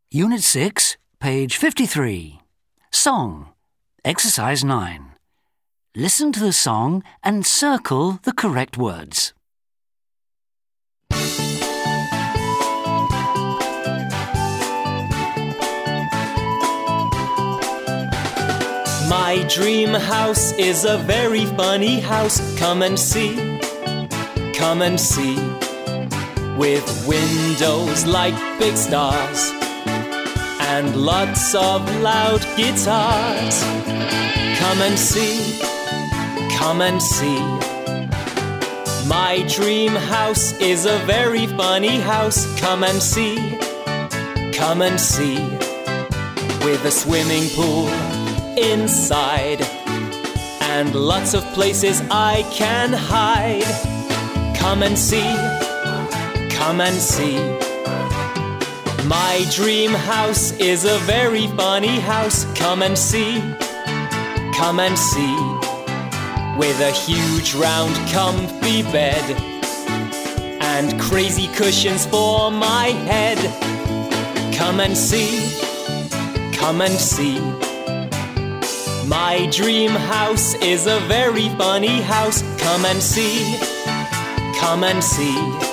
Unit 6, page 53. Song. Exercise 9. Listen to the song and circle the correct words. My dream house is a very funny house. Come and see, come and see. With windows like big stars and lots of loud guitars. Come and see, come and see. My dream house is a very funny house. Come and see, come and see. With a swimming pool inside and lots of places I can hide. Come and see, come and see. My dream house is a very funny house. Come and see, come and see. With a huge round comfy bed and crazy cushions for my head. Come and see, come and see. My dream house is a very funny house. Come and see, come and see.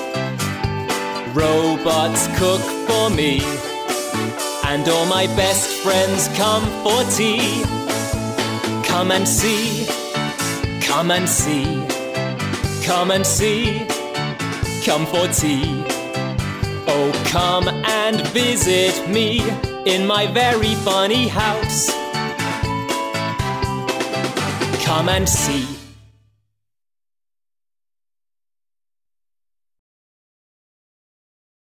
Robots cook for me and all my best friends come for tea. Come and see, come and see. Come and see, come for tea. Oh, come and visit me in my very funny house. Come and see.